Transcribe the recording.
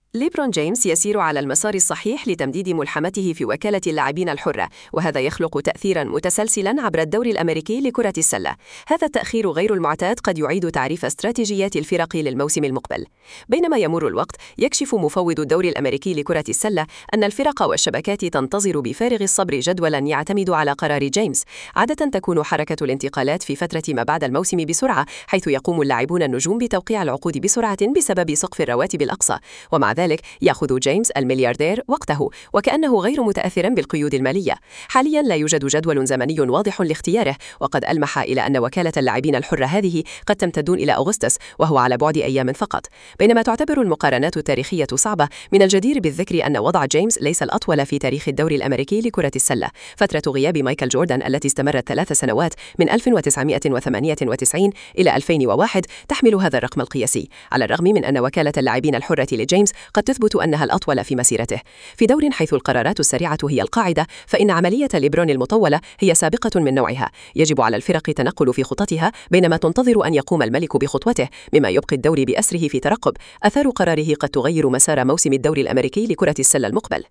ليبرون جيمس يسير على المسار الصحيح لتمديد ملحمته في وكالة اللاعبين الحرة، وهذا يخلق تأثيراً متسلسلاً عبر الدوري الأمريكي لكرة السلة. هذا التأخير غير المعتاد قد يعيد تعريف استراتيجيات الفرق للموسم المقبل. بينما يمر الوقت، يكشف مفوض الدوري الأمريكي لكرة السلة أن الفرق والشبكات تنتظر بفارغ الصبر جدولاً يعتمد على قرار جيمس. عادة تكون حركة الانتقالات في فترة ما بعد الموسم بسرعة، حيث يقوم اللاعبون النجوم بتوقيع العقود بسرعة بسبب سقف الرواتب الأقصى، ومع ذلك يأخذ جيمس الملياردير وقته وكأنه غير متأثر بالقيود المالية. حاليا لا يوجد جدول زمني واضح لاختياره، وقد ألمح إلى أن وكالة اللاعبين الحرة هذه قد تمتد إلى أغسطس، وهو على بعد أيام فقط. بينما تعتبر المقارنات التاريخية صعبة، من الجدير بالذكر أن وضع جيمس ليس الأطول في تاريخ الدوري الأمريكي لكرة السلة. فترة غياب مايكل جوردان التي استمرت 3 سنوات من 1998 إلى 2001 تحمل هذا الرقم القياسي، على الرغم من أن وكالة اللاعبين الحرة لجيمس قد تثبت أنها الأطول في مسيرته. في دور حيث القرارات السريعة هي القاعدة، فإن عملية ليبرون المطولة هي سابقة من نوعها. يجب على الفرق تنقل في خططها بينما تنتظر أن يقوم الملك بخطوته، مما يبقي الدوري بأسره في ترقب. آثار قراره قد تغير مسار موسم الدوري الأمريكي لكرة السلة المقبل.